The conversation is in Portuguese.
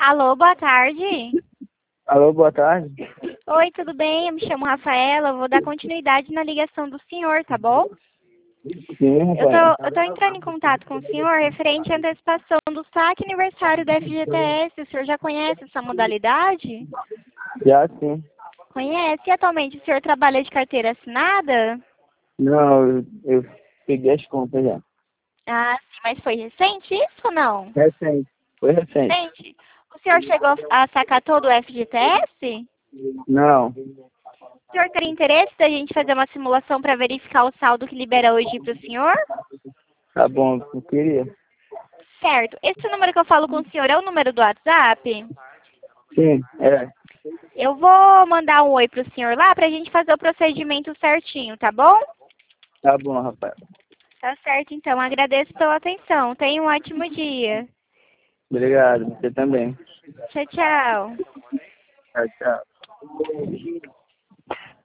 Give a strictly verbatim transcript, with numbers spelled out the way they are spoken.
Alô, boa tarde. Alô, boa tarde. Oi, tudo bem? Eu me chamo Rafaela. Eu vou dar continuidade na ligação do senhor, tá bom? Sim, Eu Rafael. tô, eu tô entrando em contato com o senhor referente à antecipação do saque aniversário da F G T S. O senhor já conhece essa modalidade? Já sim. Conhece? E atualmente o senhor trabalha de carteira assinada? Não, eu, eu peguei as contas já. Ah, sim, mas foi recente isso ou não? Recente. Foi recente. Recente? O senhor chegou a sacar todo o F G T S? Não. O senhor teria interesse da gente fazer uma simulação para verificar o saldo que libera hoje para o senhor? Tá bom, eu queria. Certo. Esse número que eu falo com o senhor é o número do WhatsApp? Sim, é. Eu vou mandar um oi pro senhor lá pra gente fazer o procedimento certinho, tá bom? Tá bom, Rafael. Tá certo, então. Agradeço pela atenção. Tenha um ótimo dia. Obrigado, você também. Tchau, tchau. Tchau, tchau.